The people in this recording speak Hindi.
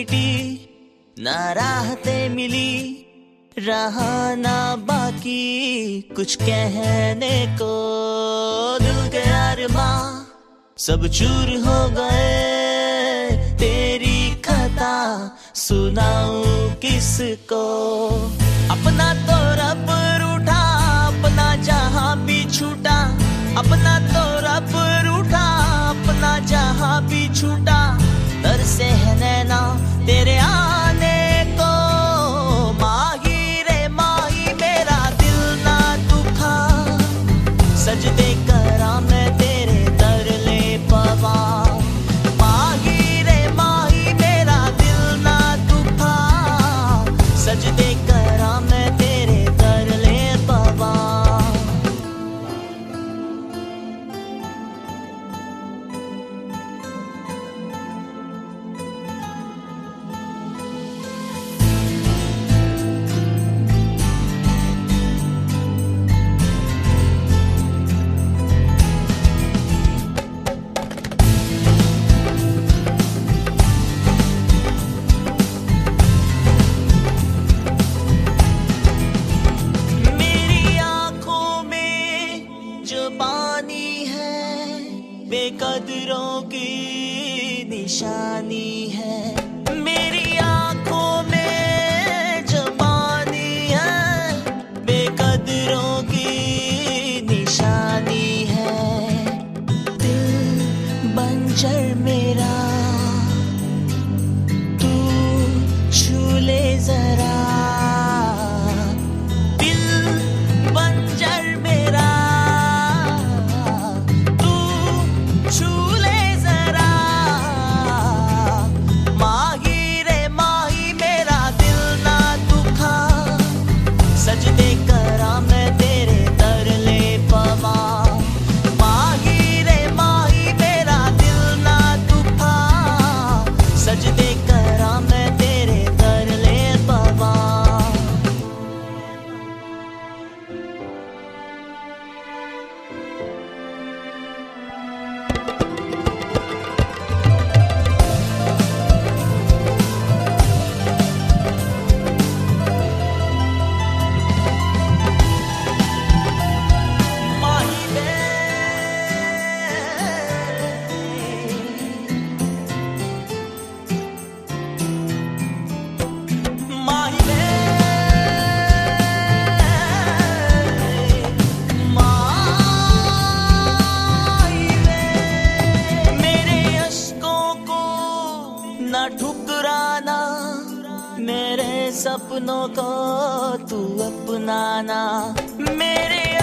मिटी ना राहतें मिली, रहा ना बाकी कुछ कहने को। दिल के अरमां सब चूर हो गए, तेरी खता सुनाऊं किसको। अपना तो रब रूठा, अपना जहां भी छूटा। अपना तो रब रूठा, अपना जहां भी छूटा। तरसे है नैना तेरे आने को। माही रे माही मेरा दिल ना दुखा, सजदे करा मैं तेरे दर ले पवा। माही रे माही मेरा दिल ना दुखा, सजदे करा मैं तेरे दर ले पवा। पानी है बेकदरों की निशानी है। मेरी आंखों में जो पानी है बेकदरों की निशानी है। दिल बंजर मेरा तू छू ले जरा। सजदे करा मैं तेरे दर ले पवा। माही रे माही मेरा दिल ना दुखा, सजदे करा मैं तेरे दर ले पवा। ना ठुकराना मेरे सपनों को तू अपनाना। मेरे